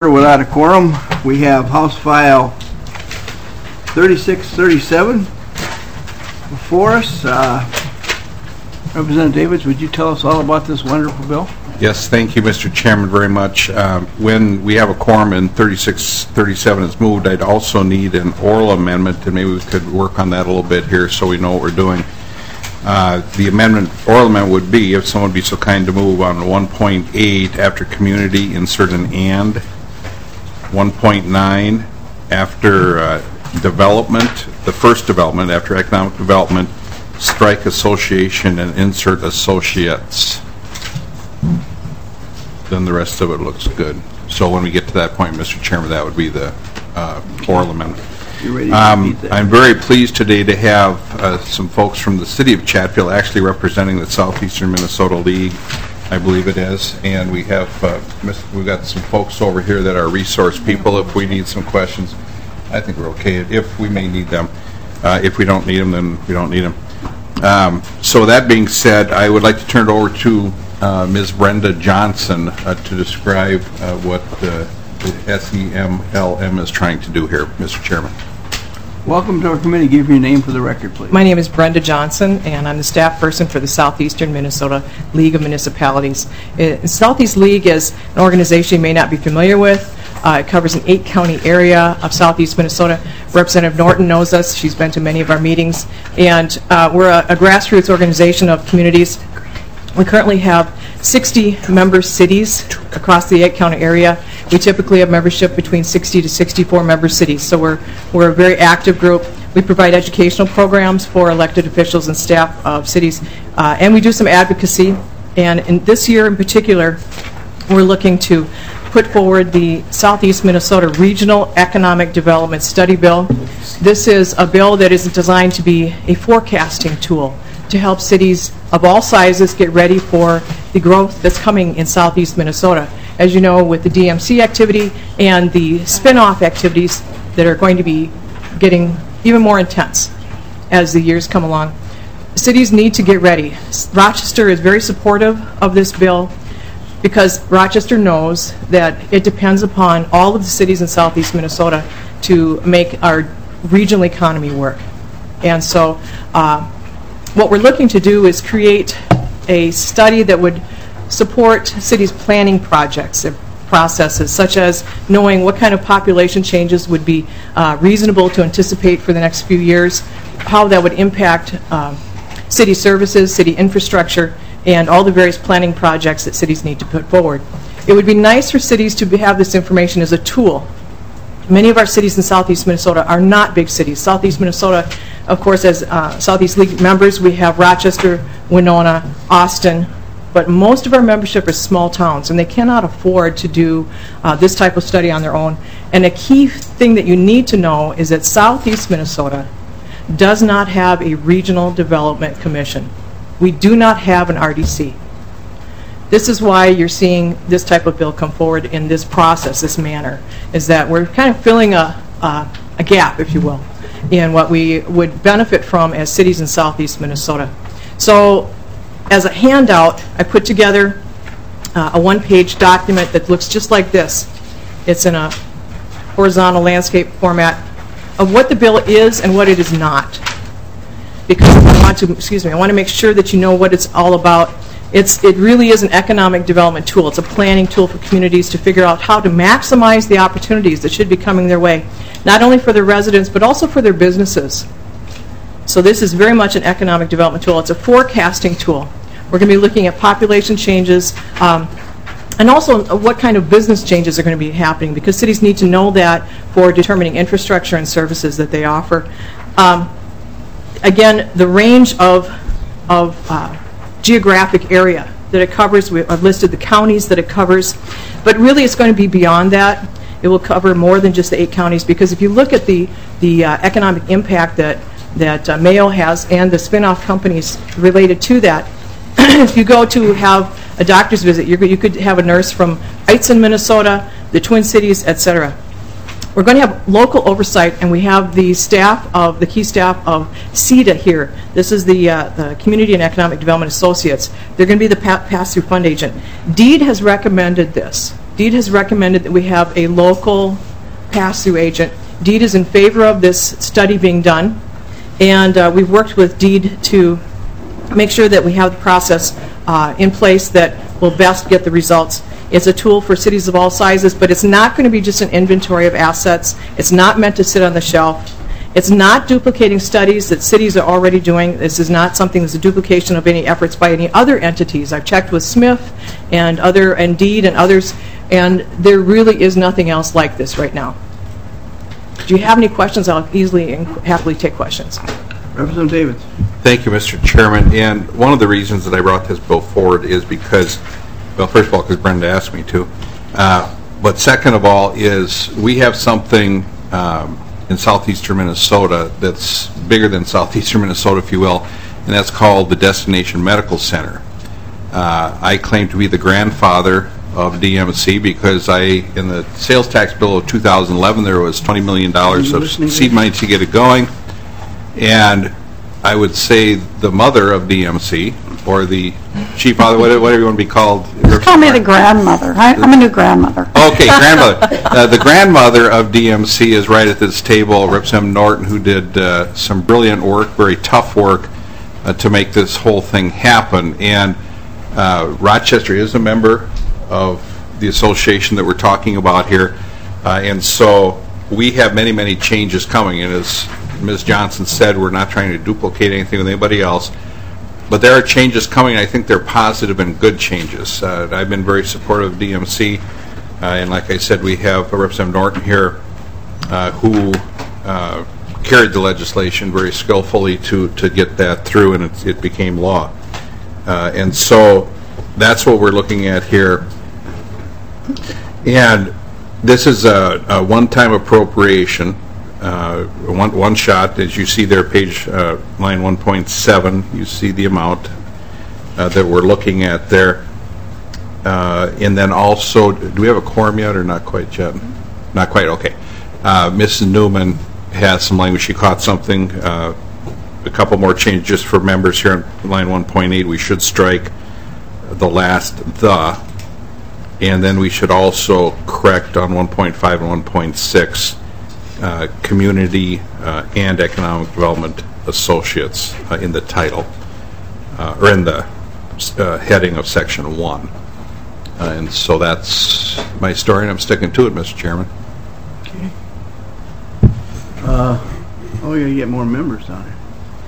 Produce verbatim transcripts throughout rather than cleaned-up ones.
Without a quorum, we have House File thirty-six thirty-seven before us. Uh, Representative Davids, would you tell us all about this wonderful bill? Yes, thank you, Mister Chairman, very much. Um, when we have a quorum and thirty-six thirty-seven is moved, I'd also need an oral amendment, and maybe we could work on that a little bit here so we know what we're doing. Uh, the amendment, oral amendment would be, if someone would be so kind to move on one point eight after community, insert an and. one point nine after uh, development, the first development after economic development, strike association and insert associates. Then the rest of it looks good. So when we get to that point, Mister Chairman, that would be the uh, oral amendment. You ready to Um, repeat that? I'm very pleased today to have uh, some folks from the city of Chatfield actually representing the Southeastern Minnesota League, I believe it is, and we have uh, we've got some folks over here that are resource people if we need some questions. I think we're okay if we may need them. Uh, if we don't need them, then we don't need them. Um, so that being said, I would like to turn it over to uh, Miz Brenda Johnson uh, to describe uh, what uh, the S E M L M is trying to do here, Mister Chairman. Welcome to our committee. Give your name for the record, please. My name is Brenda Johnson, and I'm the staff person for the Southeastern Minnesota League of Municipalities. It, Southeast League is an organization you may not be familiar with. Uh, it covers an eight-county area of Southeast Minnesota. Representative Norton knows us. She's been to many of our meetings. And uh, we're a, a grassroots organization of communities. We currently have sixty member cities across the eight-county area. We typically have membership between sixty to sixty-four member cities, so we're we're a very active group. We provide educational programs for elected officials and staff of cities, uh, and we do some advocacy. And in this year in particular, we're looking to put forward the Southeast Minnesota Regional Economic Development Study Bill. This is a bill that is designed to be a forecasting tool to help cities of all sizes get ready for the growth that's coming in Southeast Minnesota. As you know, with the D M C activity and the spin-off activities that are going to be getting even more intense as the years come along. Cities need to get ready. Rochester is very supportive of this bill because Rochester knows that it depends upon all of the cities in Southeast Minnesota to make our regional economy work. And so uh, what we're looking to do is create a study that would support cities' planning projects and processes, such as knowing what kind of population changes would be uh, reasonable to anticipate for the next few years, how that would impact uh, city services, city infrastructure, and all the various planning projects that cities need to put forward. It would be nice for cities to be, have this information as a tool. Many of our cities in Southeast Minnesota are not big cities. Southeast Minnesota, of course, as uh, Southeast League members, we have Rochester, Winona, Austin, but most of our membership is small towns, and they cannot afford to do uh, this type of study on their own. And a key thing that you need to know is that Southeast Minnesota does not have a Regional Development Commission. We do not have an R D C. This is why you're seeing this type of bill come forward in this process, this manner, is that we're kind of filling a, uh, a gap, if you will, in what we would benefit from as cities in Southeast Minnesota. So as a handout, I put together uh, a one-page document that looks just like this. It's in a horizontal landscape format of what the bill is and what it is not. Because I want to, excuse me, I want to make sure that you know what it's all about. It's, it really is an economic development tool. It's a planning tool for communities to figure out how to maximize the opportunities that should be coming their way, not only for their residents, but also for their businesses. So this is very much an economic development tool. It's a forecasting tool. We're going to be looking at population changes um, and also what kind of business changes are going to be happening, because cities need to know that for determining infrastructure and services that they offer. Um, again, the range of, of uh, geographic area that it covers, I've listed the counties that it covers, but really it's going to be beyond that. It will cover more than just the eight counties, because if you look at the, the uh, economic impact that that uh, Mayo has and the spin-off companies related to that. If you go to have a doctor's visit, you're, you could have a nurse from Eitzen, Minnesota, the Twin Cities, et cetera. We're going to have local oversight, and we have the staff of the key staff of C E D A here. This is the, uh, the Community and Economic Development Associates. They're going to be the pa pass-through fund agent. D E E D has recommended this. DEED has recommended that we have a local pass-through agent. DEED is in favor of this study being done, and uh, we've worked with DEED to make sure that we have the process uh, in place that will best get the results. It's a tool for cities of all sizes, but it's not going to be just an inventory of assets. It's not meant to sit on the shelf. It's not duplicating studies that cities are already doing. This is not something that's a duplication of any efforts by any other entities. I've checked with Smith and other, and DEED and others, and there really is nothing else like this right now. Do you have any questions? I'll easily and happily take questions. Representative Davids. Thank you, Mister Chairman. And one of the reasons that I brought this bill forward is because, well, first of all, because Brenda asked me to, uh, but second of all is we have something um, in southeastern Minnesota that's bigger than southeastern Minnesota, if you will, and that's called the Destination Medical Center. Uh, I claim to be the grandfather of D M C because I, in the sales tax bill of two thousand eleven, there was twenty million dollars of seed money to get it going, and I would say the mother of D M C, or the chief father, whatever you want to be called. Just call me the grandmother. I, I'm a new grandmother. Okay, grandmother. Uh, the grandmother of D M C is right at this table, Representative Norton, who did uh, some brilliant work, very tough work, uh, to make this whole thing happen. And uh, Rochester is a member of the association that we're talking about here. Uh, and so we have many, many changes coming. And as Miz Johnson said, we're not trying to duplicate anything with anybody else. But there are changes coming. I think they're positive and good changes. Uh, I've been very supportive of D M C. Uh, and like I said, we have Representative Norton here uh, who uh, carried the legislation very skillfully to, to get that through, and it, it became law. Uh, and so that's what we're looking at here. And this is a, a one-time appropriation, uh, one, one shot. As you see there, page uh, line one point seven, you see the amount uh, that we're looking at there. Uh, and then also, do we have a quorum yet or not quite yet? Not quite, okay. Uh, Missus Newman has some language. She caught something. Uh, a couple more changes for members here on line one point eight. We should strike the last the. And then we should also correct on one point five and one point six uh, community uh, and economic development associates uh, in the title, uh, or in the uh, heading of section one. Uh, and so that's my story, and I'm sticking to it, Mister Chairman. Okay. Uh, oh, yeah, you get more members down here.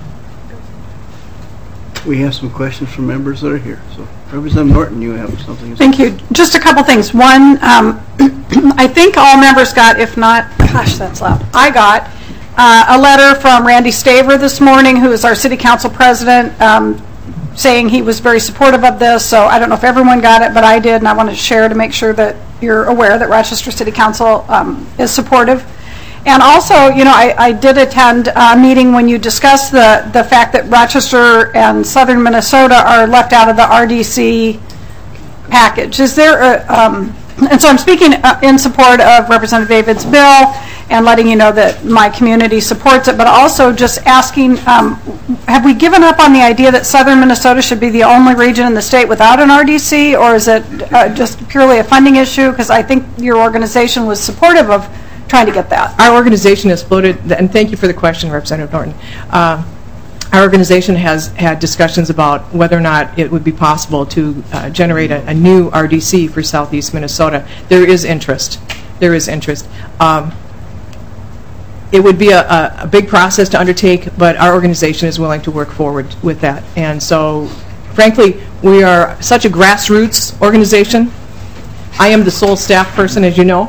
We have some questions from members that are here. So, Representative Norton, you have something to say? Thank you. Just a couple things. One, um, I think all members got, if not, gosh, that's loud. I got uh, a letter from Randy Staver this morning, who is our city council president, um, saying he was very supportive of this. So I don't know if everyone got it, but I did, and I wanted to share to make sure that you're aware that Rochester City Council um, is supportive. And also, you know, I, I did attend a meeting when you discussed the, the fact that Rochester and southern Minnesota are left out of the R D C package. Is there a, um, and so I'm speaking in support of Representative David's bill and letting you know that my community supports it, but also just asking, um, have we given up on the idea that southern Minnesota should be the only region in the state without an R D C, or is it uh, just purely a funding issue? Because I think your organization was supportive of trying to get that. Our organization has floated, and thank you for the question, Representative Norton. Uh, our organization has had discussions about whether or not it would be possible to uh, generate a, a new R D C for southeast Minnesota. There is interest. There is interest. Um, it would be a, a, a big process to undertake, but our organization is willing to work forward with that. And so, frankly, we are such a grassroots organization. I am the sole staff person, as you know.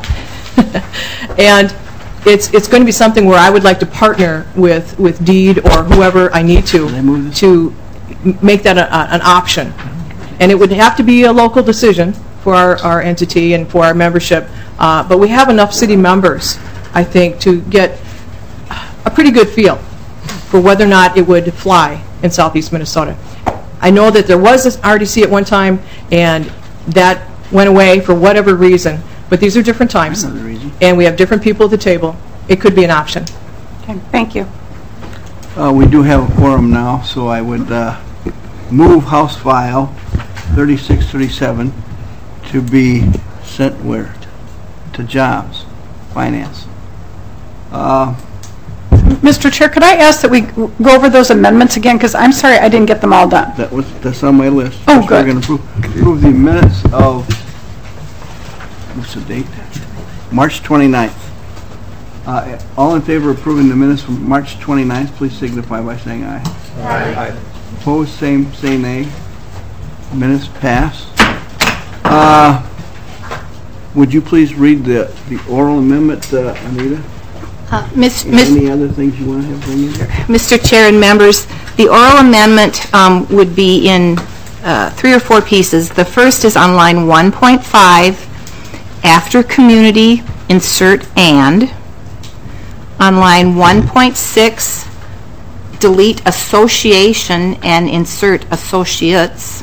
And it's it's going to be something where I would like to partner with with DEED or whoever I need to to make that a, a, an option. And it would have to be a local decision for our, our entity and for our membership. Uh, but we have enough city members, I think, to get a pretty good feel for whether or not it would fly in southeast Minnesota. I know that there was an R D C at one time, and that went away for whatever reason. But these are different times, and we have different people at the table. It could be an option. Okay, thank you. Uh, we do have a quorum now, so I would uh, move House File thirty-six thirty-seven to be sent where? To jobs, finance. Uh, Mister Chair, could I ask that we go over those amendments again? Because I'm sorry, I didn't get them all done. That was, that's on my list. Oh, First, good. We're going to approve, approve the minutes of, what's the date? March twenty-ninth. Uh, all in favor of approving the minutes from March twenty-ninth, please signify by saying aye. Aye. Opposed, same, say nay. Minutes pass. Uh, would you please read the, the oral amendment, uh, Anita? Uh, Miss, And Miss, any other things you want to have bring in? Mister Chair and members, the oral amendment um, would be in uh, three or four pieces. The first is on line one point five, after community, insert and. On line one point six, delete association and insert associates.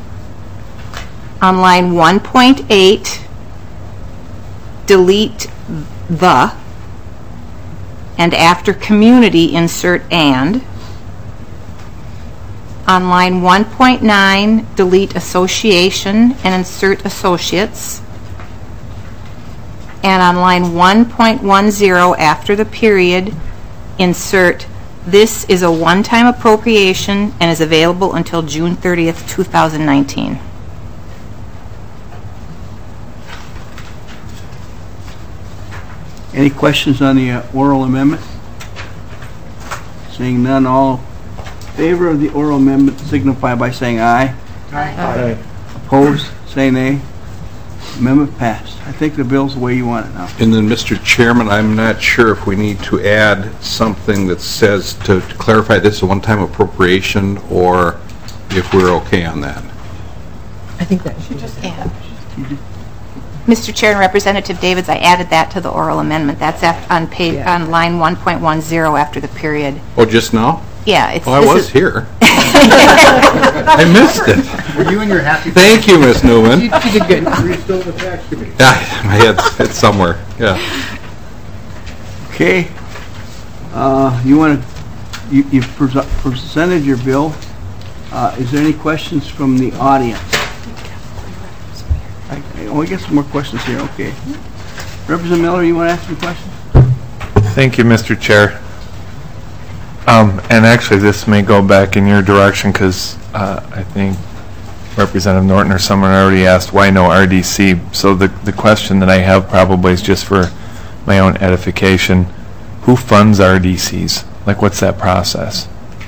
On line one point eight, delete the, and after community, insert and. On line one point nine, delete association and insert associates. And on line one point one zero, after the period, insert, this is a one-time appropriation and is available until June thirtieth, two thousand nineteen. Any questions on the uh, oral amendment? Seeing none, all in favor of the oral amendment signify by saying aye. Aye. Opposed, say nay. Amendment passed. I think the bill's the way you want it now. And then, Mister Chairman, I'm not sure if we need to add something that says to to clarify this is a one-time appropriation, or if we're okay on that. I think that should just... Yeah. Mister Chair and Representative Davids, I added that to the oral amendment. That's af- on page, Yeah. on line one point one zero after the period. Oh, just now? Yeah, it's... Oh, I this was is- here. I missed it. Were you and your happy... Thank you, Miss Newman. You did good. Were you still in the tax committee? Ah, my head's it's somewhere, yeah. Okay. Uh, You want to, you- you've pres- presented your bill. Uh, Is there any questions from the audience? I I- Oh, we get some more questions here, okay. Representative Miller, you want to ask some questions? Thank you, Mister Chair. Um, and actually, this may go back in your direction because uh, I think Representative Norton or someone already asked why no R D C. So the the question that I have probably is just for my own edification. Who funds R D Cs? Like, what's that process?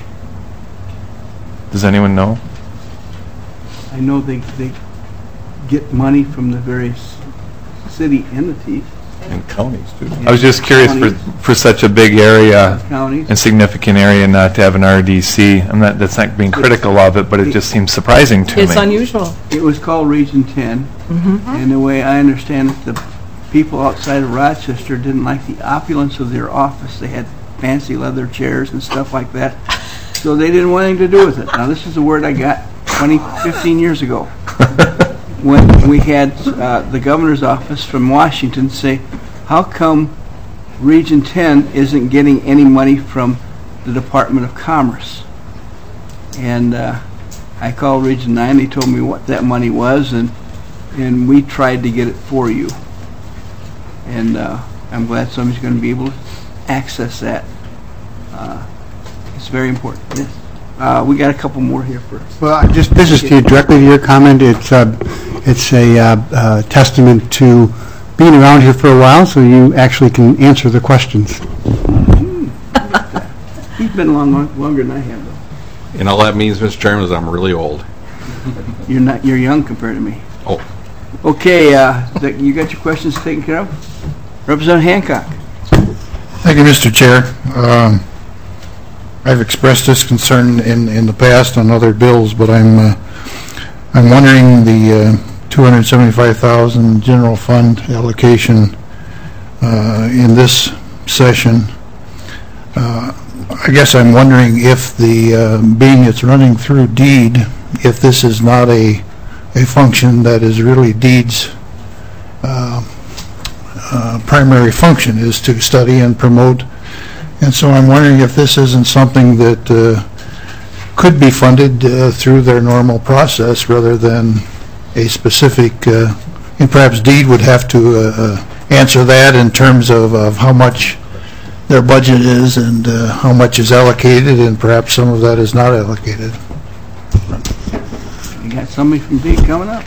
Does anyone know? I know they, they get money from the various city entities, And counties, too. I was just curious for for such a big area counties. and significant area not to have an R D C. I'm not. That's not being critical of it, but it just seems surprising to me. It's unusual. It was called Region ten, and the way I understand it, the people outside of Rochester didn't like the opulence of their office. They had fancy leather chairs and stuff like that, so they didn't want anything to do with it. Now, this is a word I got twenty, fifteen years ago, when we had uh, the governor's office from Washington say, how come Region ten isn't getting any money from the Department of Commerce? And uh, I called Region nine, they told me what that money was, and and we tried to get it for you. And uh, I'm glad somebody's going to be able to access that. Uh, It's very important. Yes. Uh, We got a couple more here first. Well, I just, this is to directly to your comment. It's, uh, it's a uh, uh, testament to being around here for a while, so you actually can answer the questions. He's been along long- longer than I have, though. And all that means, Mister Chairman, is I'm really old. You're not, you're young compared to me. Oh, Okay, uh, that- you got your questions taken care of? Representative Hancock. Thank you, Mister Chair. Um, I've expressed this concern in, in the past on other bills, but I'm, uh, I'm wondering the uh, two hundred seventy-five thousand general fund allocation uh, in this session. Uh, I guess I'm wondering if the, uh, being it's running through deed, if this is not a, a function that is really deed's uh, uh, primary function, is to study and promote. And so I'm wondering if this isn't something that uh, could be funded uh, through their normal process rather than a specific uh, and perhaps Deed would have to uh, uh, answer that in terms of, of how much their budget is and uh, how much is allocated, and perhaps some of that is not allocated. You got somebody from Deed coming up?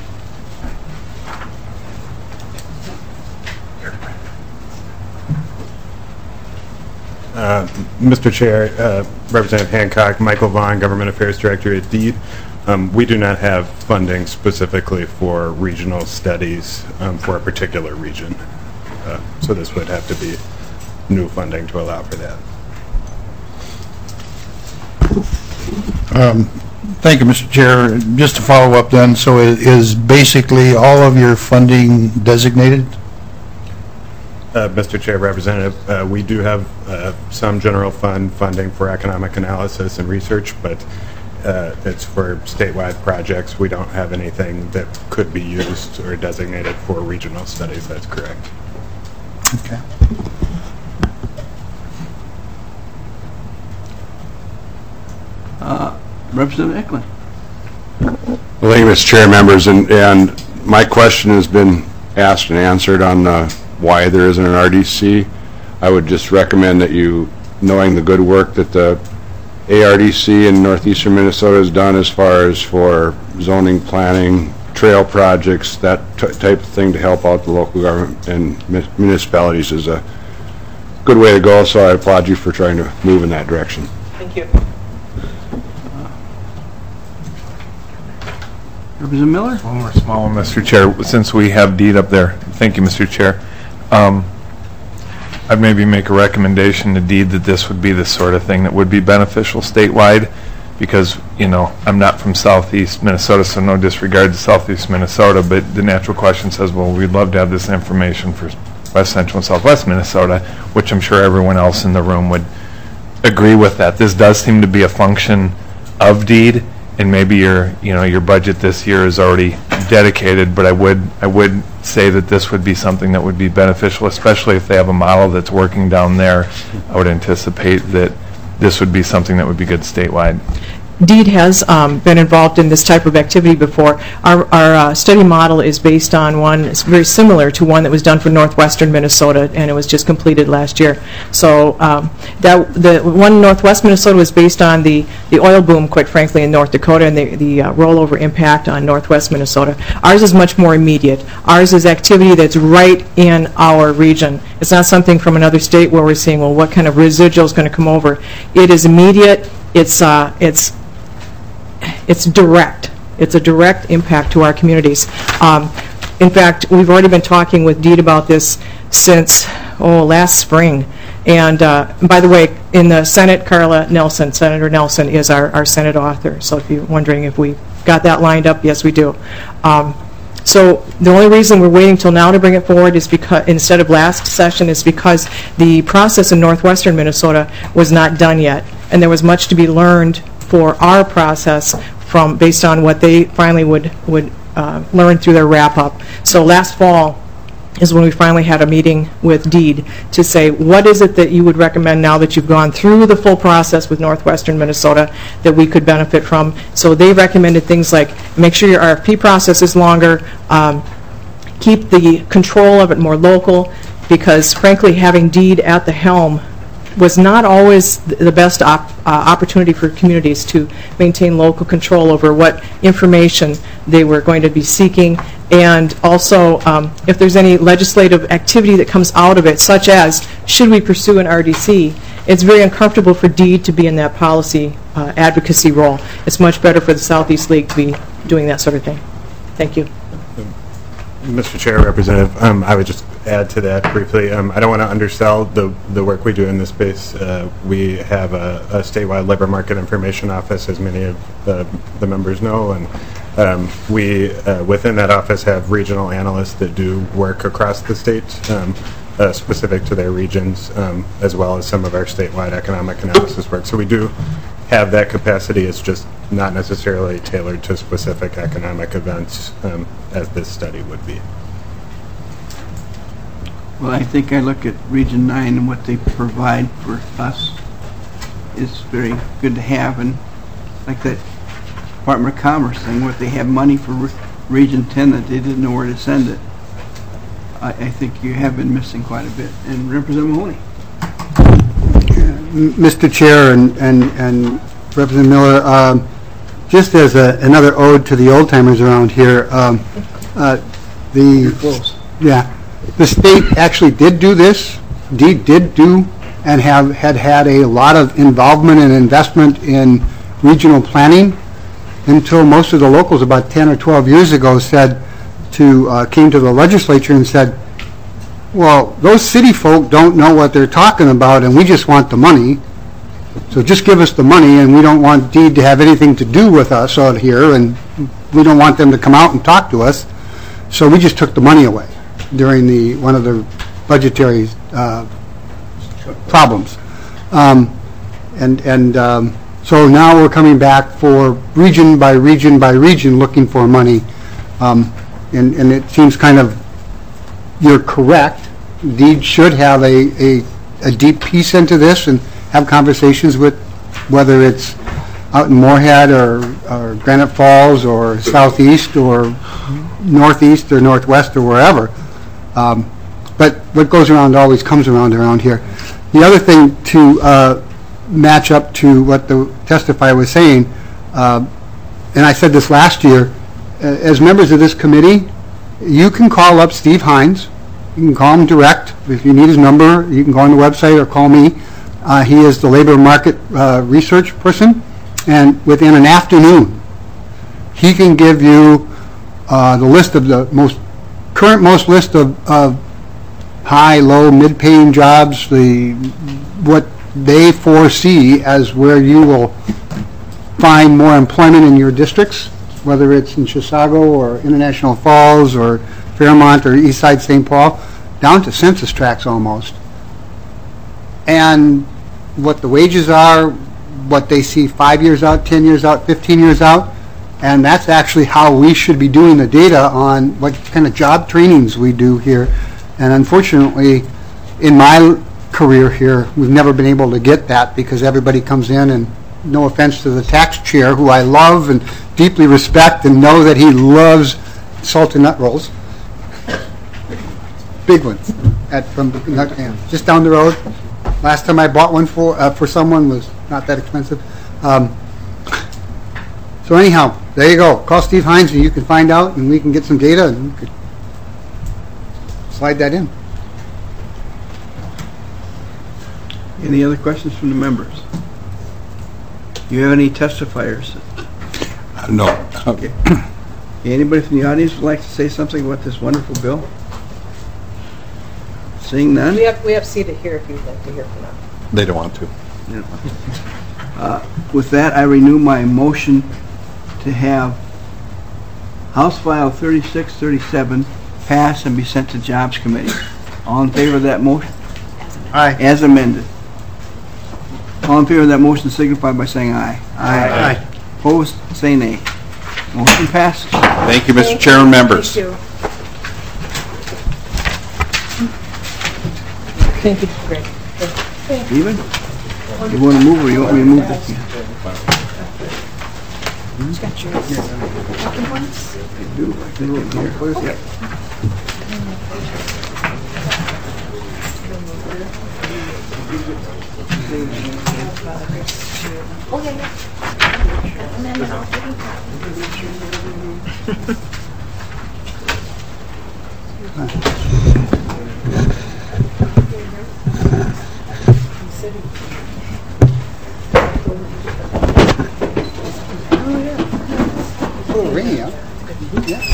Uh, Mister Chair, uh, Representative Hancock, Michael Vaughn, Government Affairs Director at Deed. Um, we do not have funding specifically for regional studies um, for a particular region. Uh, so this would have to be new funding to allow for that. Um, Thank you, Mister Chair. Just to follow up then, so i- is basically all of your funding designated? Uh, Mister Chair, Representative, uh, we do have uh, some general fund funding for economic analysis and research, but uh, it's for statewide projects. We don't have anything that could be used or designated for regional studies. That's correct. Okay. Uh, Representative Eklund. Well, thank you, Mister Chair, members, and, and my question has been asked and answered on uh, why there isn't an R D C. I would just recommend that you, knowing the good work that the A R D C in northeastern Minnesota has done as far as for zoning, planning, trail projects, that t- type of thing to help out the local government and mi- municipalities is a good way to go, so I applaud you for trying to move in that direction. Thank you. Representative Miller? One more small one, Mister Chair, since we have Deed up there. Thank you, Mister Chair. Um, I'd maybe make a recommendation to Deed that this would be the sort of thing that would be beneficial statewide, because, you know, I'm not from southeast Minnesota, so no disregard to southeast Minnesota, but the natural question says, well, we'd love to have this information for west central and southwest Minnesota, which I'm sure everyone else in the room would agree with that. This does seem to be a function of Deed, and maybe your, you know, your budget this year is already dedicated, but I would, I would say that this would be something that would be beneficial, especially if they have a model that's working down there. I would anticipate that this would be something that would be good statewide. Deed has um, been involved in this type of activity before. Our, our uh, study model is based on one, it's very similar to one that was done for northwestern Minnesota, and it was just completed last year. So um, that the one in northwest Minnesota was based on the, the oil boom, quite frankly, in North Dakota, and the, the uh, rollover impact on northwest Minnesota. Ours is much more immediate. Ours is activity that's right in our region. It's not something from another state where we're seeing, well, what kind of residual is going to come over. It is immediate. It's uh, it's It's direct. It's a direct impact to our communities. Um, in fact, we've already been talking with Deed about this since, oh, last spring. And uh, by the way, in the Senate, Carla Nelson, Senator Nelson, is our, our Senate author. So if you're wondering if we got that lined up, yes, we do. Um, so the only reason we're waiting till now to bring it forward is because, instead of last session, is because the process in northwestern Minnesota was not done yet. And there was much to be learned for our process from based on what they finally would would uh, learn through their wrap-up. So last fall is when we finally had a meeting with Deed to say, what is it that you would recommend now that you've gone through the full process with northwestern Minnesota that we could benefit from? So they recommended things like make sure your R F P process is longer, um, keep the control of it more local, because frankly having Deed at the helm was not always the best op uh, opportunity for communities to maintain local control over what information they were going to be seeking, and also um, if there's any legislative activity that comes out of it, such as should we pursue an R D C, it's very uncomfortable for Deed to be in that policy uh, advocacy role. It's much better for the Southeast League to be doing that sort of thing. Thank you. Mister Chair, Representative, um, I would just add to that briefly. Um, I don't want to undersell the, the work we do in this space. Uh, we have a, a statewide labor market information office, as many of the, the members know, and um, we, uh, within that office, have regional analysts that do work across the state, um, uh, specific to their regions, um, as well as some of our statewide economic analysis work. So we do have that capacity. It's just not necessarily tailored to specific economic events, um, as this study would be. Well, I think I look at Region nine and what they provide for us is very good to have, and like that Department of Commerce thing, where they have money for Re Region ten that they didn't know where to send it. I, I think you have been missing quite a bit. And Representative Mahoney. Mister Chair and, and, and Representative Miller, um, just as a, another ode to the old timers around here, um, uh, the yeah, the state actually did do this. Did did do and have had had a lot of involvement and investment in regional planning until most of the locals about ten or twelve years ago said to uh, came to the legislature and said, well, those city folk don't know what they're talking about, and we just want the money. So just give us the money, and we don't want D E E D to have anything to do with us out here, and we don't want them to come out and talk to us. So we just took the money away during the one of the budgetary uh, problems. Um, and and um, so now we're coming back for region by region by region looking for money. Um, and, and it seems kind of, you're correct, D E E D should have a, a, a deep piece into this and have conversations with, whether it's out in Moorhead or, or Granite Falls or Southeast or Northeast or Northwest or wherever. Um, but what goes around always comes around around here. The other thing to uh, match up to what the testifier was saying, uh, and I said this last year, uh, as members of this committee, you can call up Steve Hines. You can call him direct. If you need his number, you can go on the website or call me. Uh, he is the labor market uh, research person, and within an afternoon, he can give you uh, the list of the most current most list of, of high, low, mid-paying jobs, the what they foresee as where you will find more employment in your districts, whether it's in Chisago or International Falls or Fairmont or Eastside Saint Paul, down to census tracts almost. And what the wages are, what they see five years out, ten years out, fifteen years out, and that's actually how we should be doing the data on what kind of job trainings we do here. And unfortunately, in my career here, we've never been able to get that because everybody comes in, and no offense to the tax chair, who I love and deeply respect and know that he loves salted nut rolls. Big ones at from Nut Can, just down the road. Last time I bought one for uh, for someone was not that expensive. Um, so anyhow, there you go. Call Steve Hines and you can find out, and we can get some data and we could slide that in. Any other questions from the members? Do you have any testifiers? Uh, no. Okay. Anybody from the audience would like to say something about this wonderful bill? Seeing none? We have, we have seated here if you'd like to hear from them. They don't want to. Uh, with that, I renew my motion to have House File thirty-six thirty-seven pass and be sent to Jobs Committee. All in favor of that motion? Aye. As amended. All in favor of that motion signify by saying aye. Aye. Aye. Opposed, say nay. Motion passes. Thank you, Mister Chair and members. Thank you. Thank you, Greg. Steven? You want to move or you want me to move this? Got yours. I do. I can look here. Yep. Oh, yeah, yeah. And then I'll It's a little rainy out. Yeah.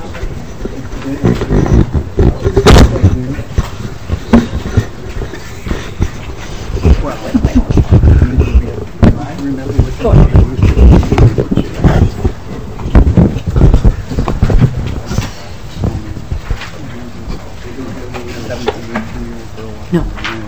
No.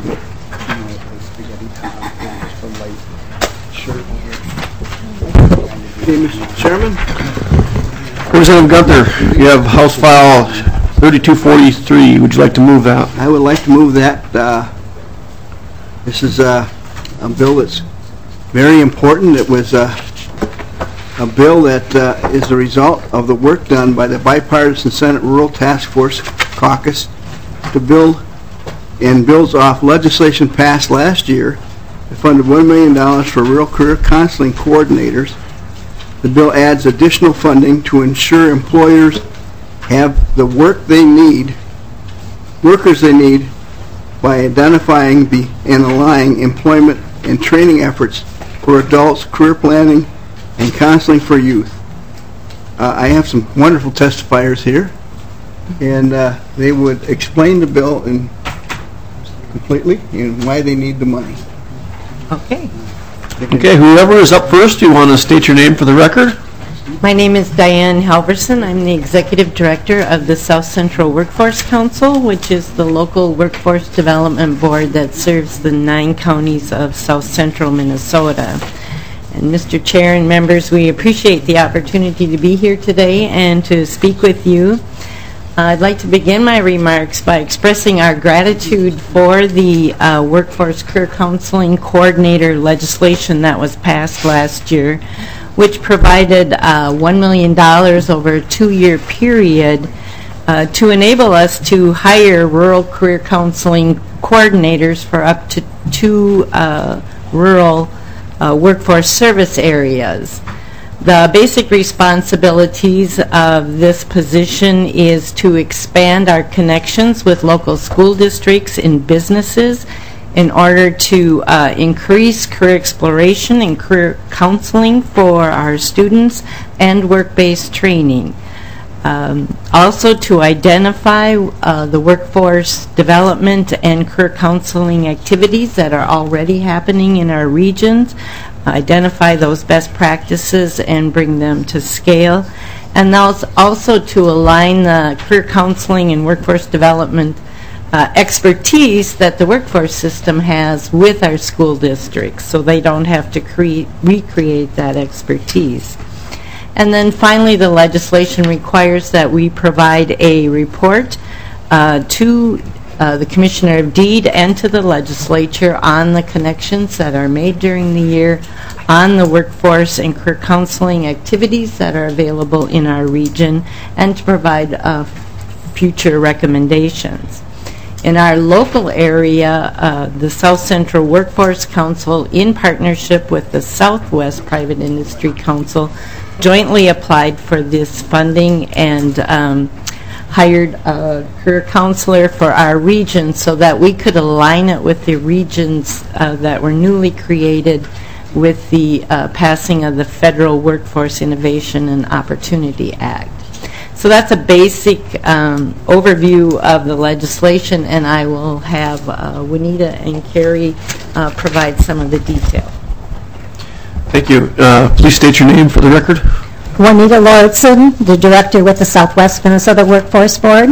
Okay, Mister Chairman? Representative Gunther, you have House File thirty-two forty-three. Would you like to move that? I would like to move that. Uh, this is uh, a bill that's very important. It was uh, a bill that uh, is the result of the work done by the Bipartisan Senate Rural Task Force Caucus to build and builds off legislation passed last year that funded one million dollars for rural career counseling coordinators. The bill adds additional funding to ensure employers have the work they need, workers they need, by identifying the and aligning employment and training efforts for adults, career planning, and counseling for youth. Uh, I have some wonderful testifiers here, and uh, they would explain the bill in completely and why they need the money. Okay. Okay, whoever is up first, do you want to state your name for the record? My name is Diane Halverson. I'm the Executive Director of the South Central Workforce Council, which is the local workforce development board that serves the nine counties of South Central Minnesota. And Mister Chair and members, we appreciate the opportunity to be here today and to speak with you. Uh, I'd like to begin my remarks by expressing our gratitude for the uh, Workforce Career Counseling Coordinator legislation that was passed last year, which provided uh, one million dollars over a two-year period uh, to enable us to hire rural career counseling coordinators for up to two uh, rural uh, workforce service areas. The basic responsibilities of this position is to expand our connections with local school districts and businesses in order to uh, increase career exploration and career counseling for our students and work-based training. Um, also to identify uh, the workforce development and career counseling activities that are already happening in our regions, identify those best practices and bring them to scale, and those also to align the career counseling and workforce development uh, expertise that the workforce system has with our school districts, so they don't have to create, recreate that expertise. And then finally, the legislation requires that we provide a report uh, to Uh, the Commissioner of Deed and to the legislature on the connections that are made during the year on the workforce and career counseling activities that are available in our region, and to provide uh, future recommendations. In our local area, uh, the South Central Workforce Council, in partnership with the Southwest Private Industry Council, jointly applied for this funding and um, hired a career counselor for our region so that we could align it with the regions uh, that were newly created with the uh, passing of the Federal Workforce Innovation and Opportunity Act. So that's a basic um, overview of the legislation, and I will have uh, Juanita and Carrie uh, provide some of the detail. Thank you. Uh, please state your name for the record. Juanita Lauritsen, the Director with the Southwest Minnesota Workforce Board.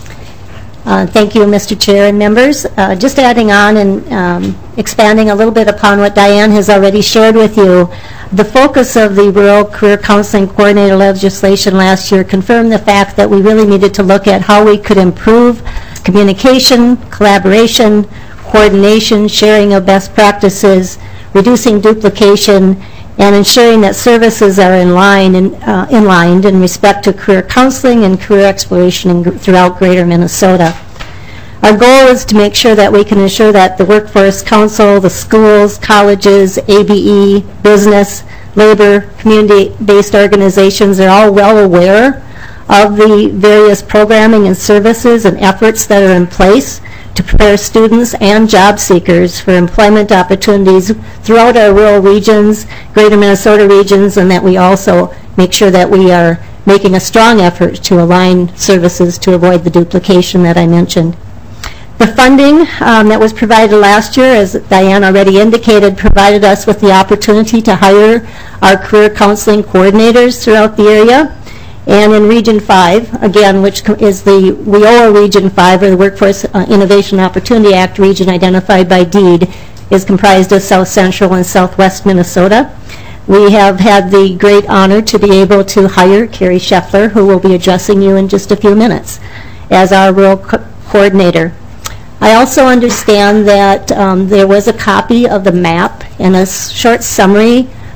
Uh, thank you, Mister Chair and members. Uh, just adding on and um, expanding a little bit upon what Diane has already shared with you, the focus of the Rural Career Counseling Coordinator legislation last year confirmed the fact that we really needed to look at how we could improve communication, collaboration, coordination, sharing of best practices, reducing duplication, and ensuring that services are in line and uh, in line in respect to career counseling and career exploration in, throughout Greater Minnesota. Our goal is to make sure that we can ensure that the Workforce Council, the schools, colleges, A B E, business, labor, community-based organizations are all well aware of the various programming and services and efforts that are in place to prepare students and job seekers for employment opportunities throughout our rural regions, Greater Minnesota regions, and that we also make sure that we are making a strong effort to align services to avoid the duplication that I mentioned. The funding um, that was provided last year, as Diane already indicated, provided us with the opportunity to hire our career counseling coordinators throughout the area. And in Region five, again, which is the W I O A Region five, or the Workforce uh, Innovation Opportunity Act region identified by deed, is comprised of South Central and Southwest Minnesota. We have had the great honor to be able to hire Carrie Scheffler, who will be addressing you in just a few minutes, as our rural co coordinator. I also understand that um, there was a copy of the map and a short summary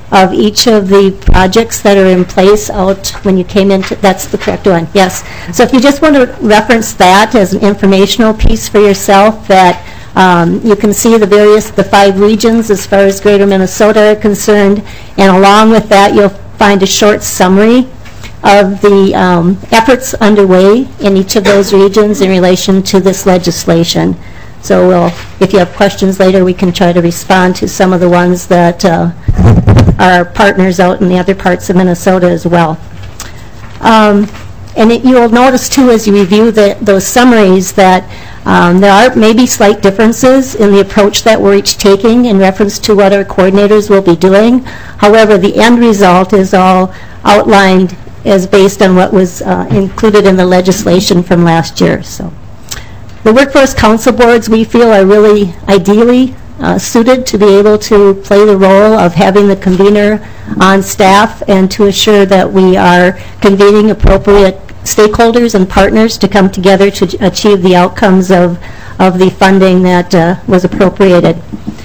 of each of the projects that are in place out when you came into, that's the correct one, yes. So if you just want to reference that as an informational piece for yourself, that um, you can see the various, the five regions as far as Greater Minnesota are concerned, and along with that you'll find a short summary of the um, efforts underway in each of those regions in relation to this legislation. So we'll, if you have questions later, we can try to respond to some of the ones that uh, are partners out in the other parts of Minnesota as well. Um, and it, you'll notice too as you review the, those summaries that um, there are maybe slight differences in the approach that we're each taking in reference to what our coordinators will be doing. However, the end result is all outlined as based on what was uh, included in the legislation from last year. So, the Workforce Council Boards, we feel, are really ideally uh, suited to be able to play the role of having the convener on staff and to assure that we are convening appropriate stakeholders and partners to come together to achieve the outcomes of, of the funding that uh, was appropriated.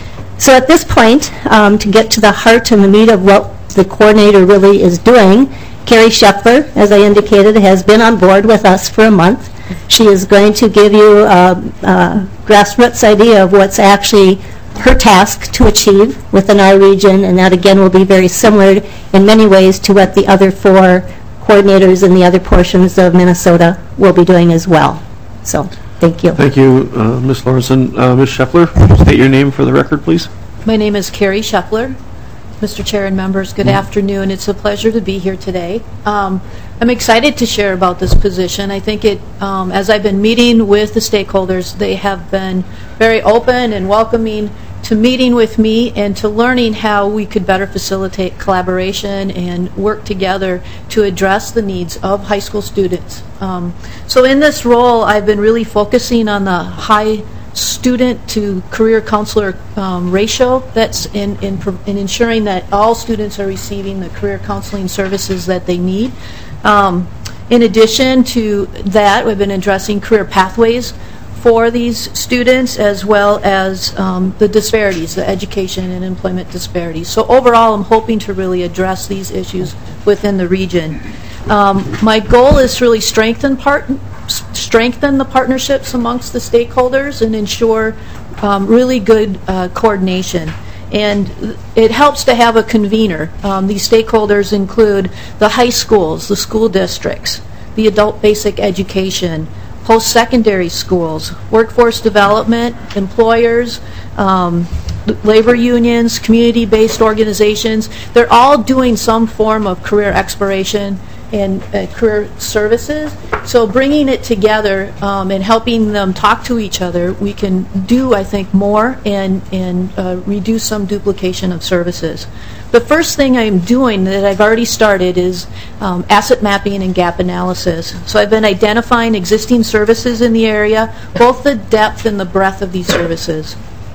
So at this point, um, to get to the heart and the meat of what the coordinator really is doing, Carrie Scheffler, as I indicated, has been on board with us for a month. She is going to give you a, a grassroots idea of what's actually her task to achieve within our region, and that again will be very similar in many ways to what the other four coordinators in the other portions of Minnesota will be doing as well. So, thank you. Thank you, uh, Miz Lawrenson. Uh, Miz Scheffler, would you state your name for the record, please? My name is Carrie Scheffler. Mister Chair and members, good afternoon. It's a pleasure to be here today. Um, I'm excited to share about this position. I think it, um, as I've been meeting with the stakeholders, they have been very open and welcoming to meeting with me and to learning how we could better facilitate collaboration and work together to address the needs of high school students. Um, so in this role, I've been really focusing on the high student to career counselor um, ratio that's in, in, in ensuring that all students are receiving the career counseling services that they need. Um, in addition to that, we've been addressing career pathways for these students as well as um, the disparities, the education and employment disparities. So overall, I'm hoping to really address these issues within the region. Um, my goal is to really strengthen part strengthen the partnerships amongst the stakeholders and ensure um, really good uh, coordination. And it helps to have a convener. Um, these stakeholders include the high schools, the school districts, the adult basic education, post-secondary schools, workforce development, employers, um, labor unions, community-based organizations. They're all doing some form of career exploration and uh, career services. So bringing it together um, and helping them talk to each other, we can do, I think, more and, and uh, reduce some duplication of services. The first thing I'm doing that I've already started is um, asset mapping and gap analysis. So I've been identifying existing services in the area, both the depth and the breadth of these services.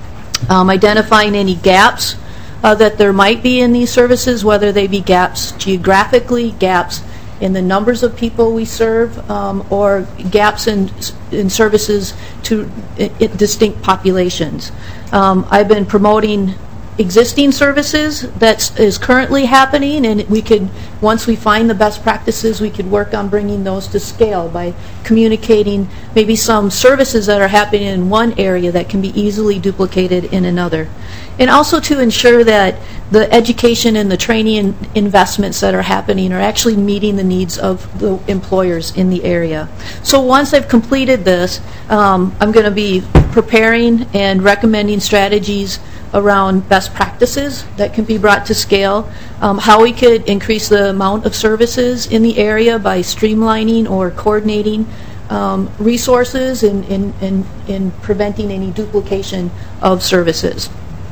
Um, identifying any gaps uh, that there might be in these services, whether they be gaps geographically, gaps in the numbers of people we serve, um, or gaps in, in services to I, I distinct populations. Um, I've been promoting existing services that is currently happening, and we could, once we find the best practices, we could work on bringing those to scale by communicating maybe some services that are happening in one area that can be easily duplicated in another. And also to ensure that the education and the training investments that are happening are actually meeting the needs of the employers in the area. So once I've completed this, um, I'm going to be preparing and recommending strategies around best practices that can be brought to scale, um, how we could increase the amount of services in the area by streamlining or coordinating um, resources and, and, and, and preventing any duplication of services.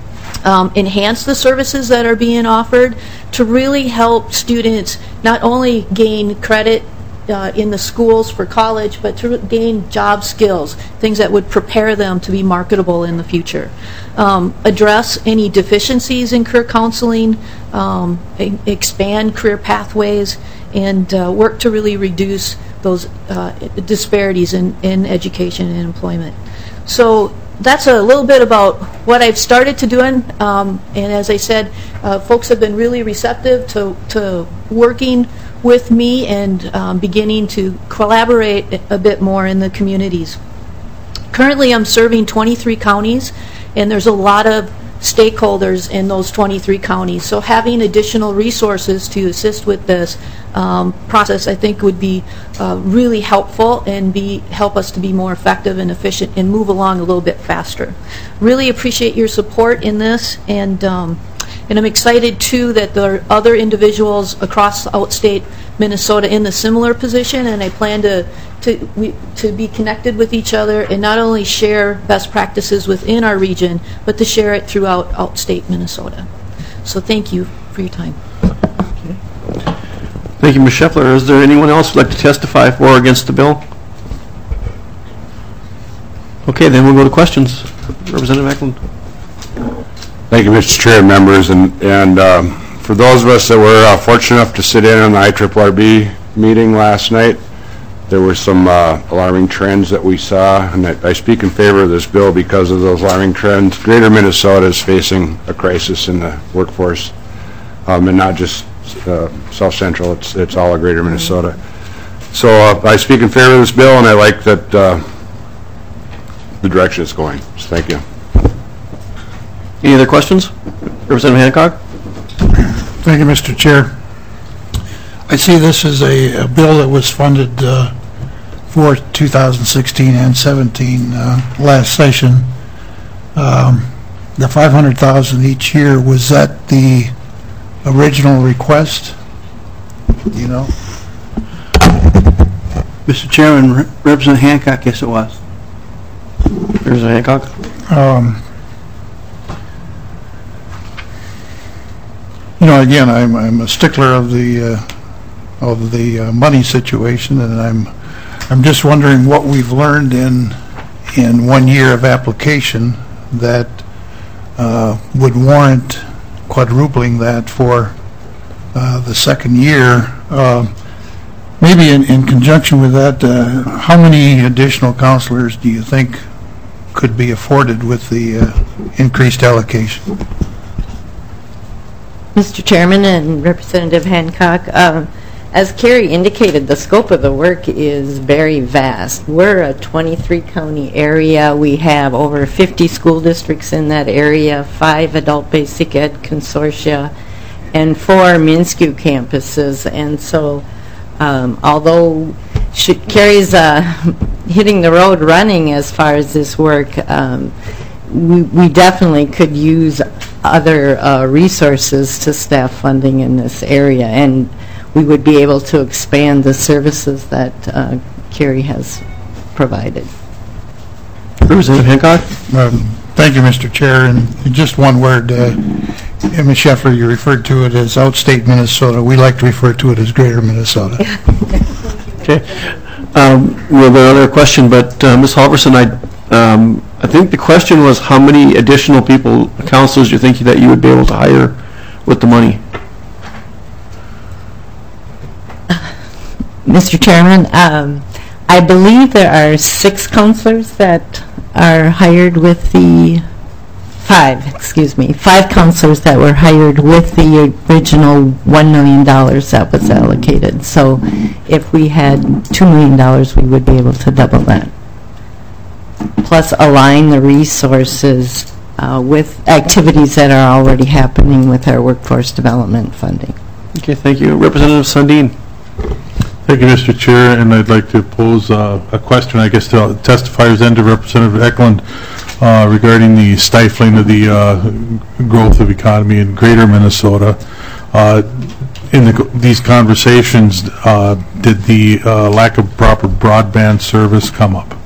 Um, enhance the services that are being offered to really help students not only gain credit uh, in the schools for college, but to gain job skills, things that would prepare them to be marketable in the future. Um, address any deficiencies in career counseling, um, e- expand career pathways, and uh, work to really reduce those uh, disparities in, in education and employment. So that's a little bit about what I've started to do, um, and as I said, uh, folks have been really receptive to, to working with me and um, beginning to collaborate a bit more in the communities. Currently, I'm serving twenty-three counties, and there's a lot of stakeholders in those twenty-three counties. So having additional resources to assist with this um, process, I think, would be uh, really helpful and be help us to be more effective and efficient and move along a little bit faster. Really appreciate your support in this, and um, and I'm excited too that there are other individuals across outstate Minnesota in the similar position, and I plan to to we, to be connected with each other and not only share best practices within our region, but to share it throughout outstate Minnesota. So thank you for your time. Thank you, Miz Scheffler. Is there anyone else who'd like to testify for or against the bill? Okay, then we'll go to questions. Representative Eklund. Thank you, Mister Chair and members. And, and um, for those of us that were uh, fortunate enough to sit in on the I R R R B meeting last night, there were some uh, alarming trends that we saw, and I, I speak in favor of this bill because of those alarming trends. Greater Minnesota is facing a crisis in the workforce, um, and not just uh, South Central, it's, it's all of Greater Minnesota. So uh, I speak in favor of this bill, and I like that uh, the direction it's going. So thank you. Any other questions? Representative Hancock? Thank you, Mister Chair. I see this as a, a bill that was funded uh, for two thousand sixteen and seventeen uh, last session. Um, the five hundred thousand dollars each year, was that the original request? You know? Mister Chairman, Re- Representative Hancock, yes it was. Representative Hancock? Um, you know, again, I'm, I'm a stickler of the uh, of the uh, money situation, and I'm I'm just wondering what we've learned in in one year of application that uh, would warrant quadrupling that for uh, the second year. Uh, maybe in, in conjunction with that, uh, how many additional counselors do you think could be afforded with the uh, increased allocation? Mister Chairman and Representative Hancock, uh, as Carrie indicated, the scope of the work is very vast. We're a twenty-three county area. We have over fifty school districts in that area, five adult basic ed consortia, and four MnSCU campuses. And so um, although she, Carrie's uh, hitting the road running as far as this work, um, we, we definitely could use other uh, resources to staff funding in this area, and we would be able to expand the services that uh, Carrie has provided. Representative Hancock? Um, thank you, Mister Chair. And just one word, uh, Miz Scheffler, you referred to it as outstate Minnesota. We like to refer to it as Greater Minnesota. Okay. Um, well, another question, but uh, Miz Halverson, I, um, I think the question was how many additional people, counselors, do you think that you would be able to hire with the money? Mister Chairman, um, I believe there are six counselors that are hired with the, five, excuse me, five counselors that were hired with the original one million dollars that was allocated. So if we had two million dollars, we would be able to double that. Plus align the resources uh, with activities that are already happening with our workforce development funding. Okay, thank you. Representative Sundin. Thank you, Mister Chair, and I'd like to pose uh, a question, I guess, to testifiers and to Representative Eklund uh, regarding the stifling of the uh, growth of economy in Greater Minnesota. Uh, in the, these conversations, uh, did the uh, lack of proper broadband service come up?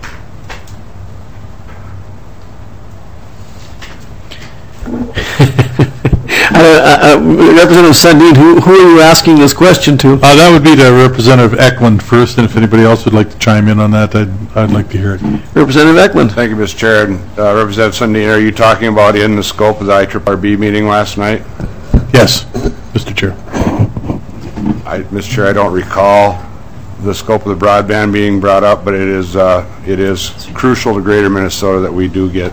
Uh, uh, Representative Sundin, who, who are you asking this question to? Uh, that would be to Representative Eklund first, and if anybody else would like to chime in on that, I'd, I'd like to hear it. Representative Eklund. Thank you, Mister Chair. And, uh, Representative Sundin, are you talking about in the scope of the I R R R B meeting last night? Yes, Mister Chair. I, Mister Chair, I don't recall the scope of the broadband being brought up, but it is uh, it is crucial to Greater Minnesota that we do get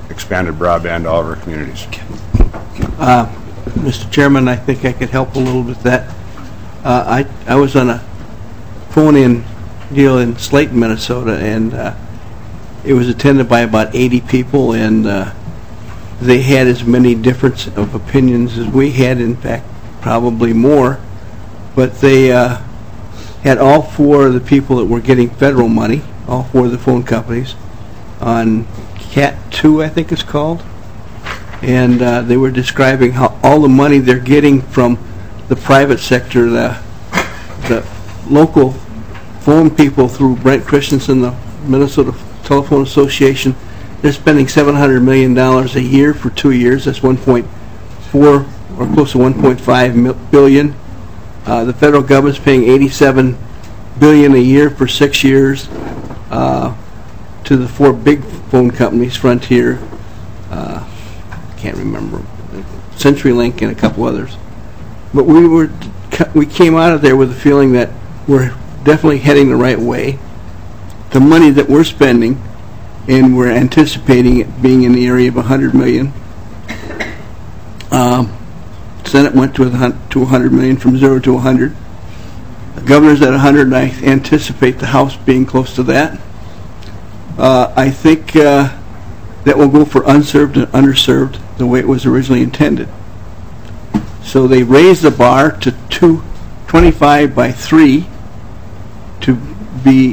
expanded broadband to all of our communities. Uh, Mister Chairman, I think I could help a little with that. Uh, I I was on a phone-in deal in Slayton, Minnesota, and uh, it was attended by about eighty people, and uh, they had as many difference of opinions as we had, in fact, probably more. But they uh, had all four of the people that were getting federal money, all four of the phone companies, on CAT two, I think it's called. And uh, they were describing how all the money they're getting from the private sector, the, the local phone people through Brent Christensen, the Minnesota Telephone Association, they're spending seven hundred million dollars a year for two years. That's one point four or close to one point five billion. Uh, the federal government's paying eighty-seven billion dollars a year for six years uh, to the four big phone companies, Frontier, uh, can't remember, CenturyLink, and a couple others. But we were we came out of there with the feeling that we're definitely heading the right way. The money that we're spending, and we're anticipating it being in the area of one hundred million dollars. Um, Senate went to to one hundred million dollars, from zero to one hundred. The governor's at one hundred, and I anticipate the House being close to that. Uh, I think uh, that will go for unserved and underserved the way it was originally intended. So they raised the bar to two twenty-five by three to be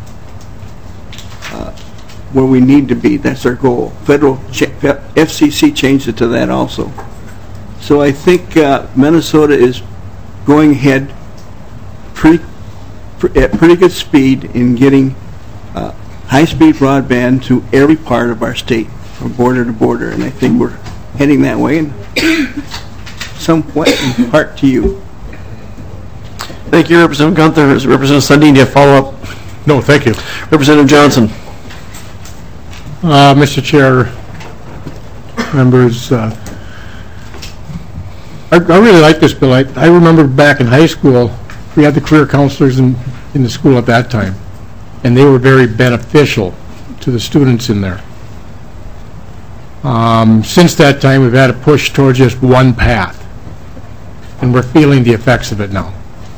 uh, where we need to be. That's our goal. Federal F C C changed it to that also. So I think uh, Minnesota is going ahead pretty, at pretty good speed in getting uh, high-speed broadband to every part of our state, from border to border, and I think we're heading that way, and somewhat in part to you. Thank you, Representative Gunther. Representative Sundin, do you have follow-up? No, thank you. Representative Johnson. Uh, Mister Chair, members, uh, I, I really like this bill. I, I remember back in high school, we had the career counselors in, in the school at that time, and they were very beneficial to the students in there. Um, since that time, we've had a push towards just one path, and we're feeling the effects of it now.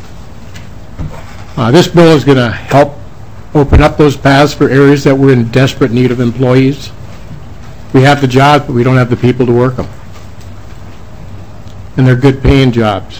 Uh, this bill is going to help open up those paths for areas that we're in desperate need of employees. We have the jobs, but we don't have the people to work them. And they're good paying jobs.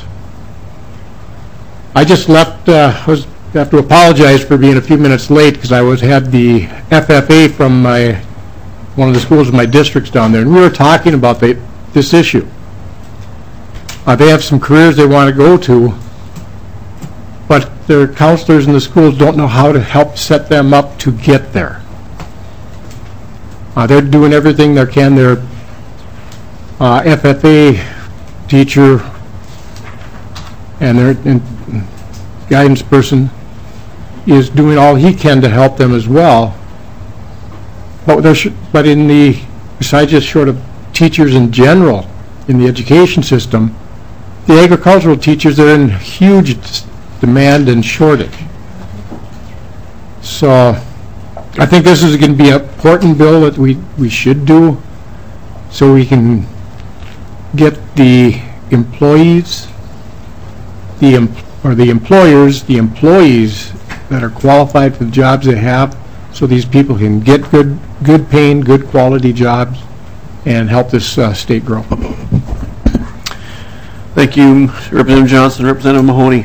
I just left, uh, I was, have to apologize for being a few minutes late because I was had the F F A from my one of the schools in my districts down there, and we were talking about the, this issue. Uh, they have some careers they want to go to, but their counselors in the schools don't know how to help set them up to get there. Uh, they're doing everything they can. Their uh, F F A teacher and their and guidance person is doing all he can to help them as well. But there should, but in the besides just short of teachers in general in the education system, the agricultural teachers are in huge demand and shortage. So I think this is going to be an important bill that we, we should do so we can get the employees, the em or the employers, the employees that are qualified for the jobs they have, so these people can get good, good paying, good quality jobs and help this uh, state grow. Thank you, Representative Johnson. Representative Mahoney.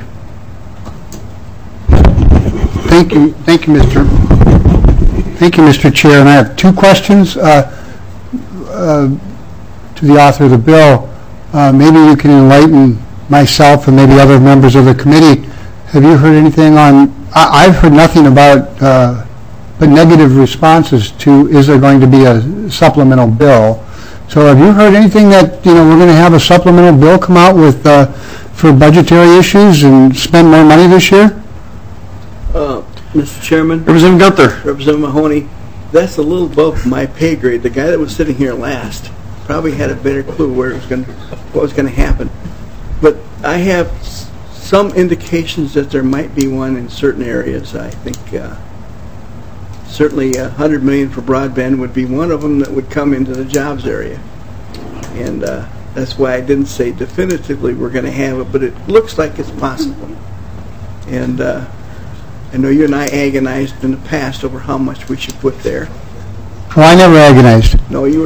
Thank you, thank you, Mister Thank you, Mister Chair. And I have two questions uh, uh, to the author of the bill. Uh, maybe you can enlighten myself and maybe other members of the committee. Have you heard anything on? I, I've heard nothing about, uh, but negative responses to. Is there going to be a supplemental bill? So have you heard anything that you know we're going to have a supplemental bill come out with uh, for budgetary issues and spend more money this year? Uh, Mister Chairman, Representative Gunther. Representative Mahoney, that's a little above my pay grade. The guy that was sitting here last probably had a better clue where it was going, what was going to happen. But I have s some indications that there might be one in certain areas. I think uh, certainly a hundred million for broadband would be one of them that would come into the jobs area. And uh, that's why I didn't say definitively we're going to have it, but it looks like it's possible. And uh, I know you and I agonized in the past over how much we should put there. Well, I never agonized. No, you were.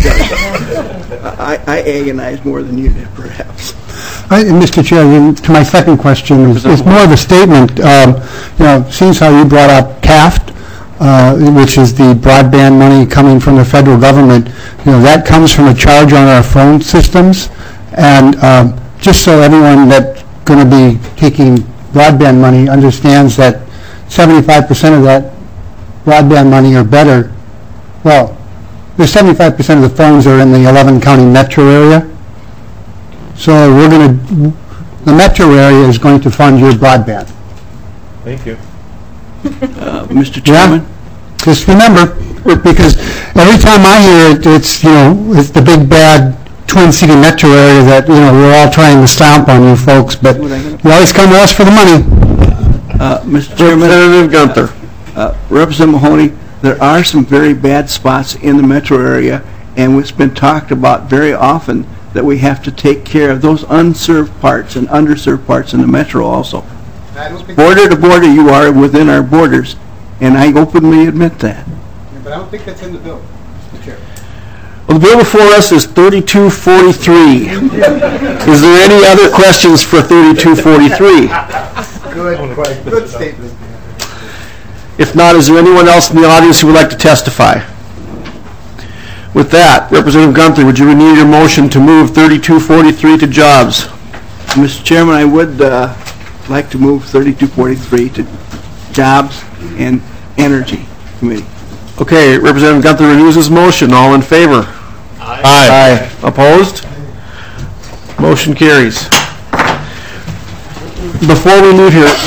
I, I agonized more than you did, perhaps. I- Mister Chair, you- to my second question, is it's more of a statement. Um, You know, seeing how you brought up CAFT, uh, which is the broadband money coming from the federal government, you know, that comes from a charge on our phone systems. And um, just so everyone that's going to be taking broadband money understands that seventy-five percent of that broadband money or better, well, the seventy-five percent of the phones are in the eleven county metro area. So we're going to, the metro area is going to fund your broadband. Thank you. Uh, Mister Chairman? Yeah. Just remember, because every time I hear it, it's, you know, it's the big bad Twin City metro area that, you know, we're all trying to stomp on you folks, but you always come to us for the money. Uh, Mister Chairman? Representative Gunther. Uh, Representative Mahoney, there are some very bad spots in the metro area, and it's been talked about very often that we have to take care of those unserved parts and underserved parts in the metro also. Border to border, you are within our borders, and I openly admit that. But I don't think that's in the bill, Mister Chair. Well, the bill before us is thirty-two forty-three. Is there any other questions for thirty-two forty-three? Good, good statement. If not, is there anyone else in the audience who would like to testify? With that, Representative Gunther, would you renew your motion to move thirty-two forty-three to jobs? Mister Chairman, I would uh, like to move thirty-two forty-three to Jobs and Energy Committee. Okay, Representative Gunther renews his motion. All in favor? Aye. Aye. Opposed? Motion carries. Before we move here,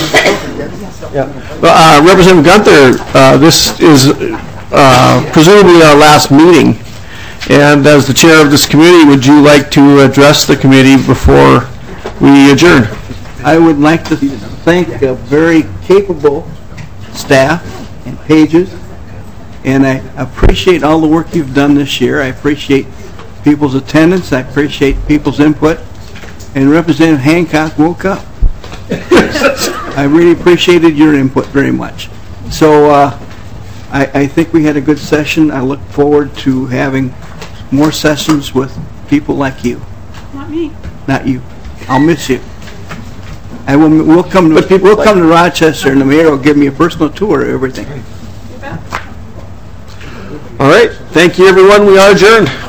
uh, Representative Gunther, uh, this is uh, presumably our last meeting, and as the chair of this committee, would you like to address the committee before we adjourn? I would like to thank a very capable staff and pages, and I appreciate all the work you've done this year. I appreciate people's attendance. I appreciate people's input. And Representative Hancock woke up. I really appreciated your input very much. So uh, I, I think we had a good session. I look forward to having more sessions with people like you. Not me. Not you. I'll miss you. I will. We'll come to. We'll come to Rochester, and the mayor will give me a personal tour of everything. All right. Thank you, everyone. We are adjourned.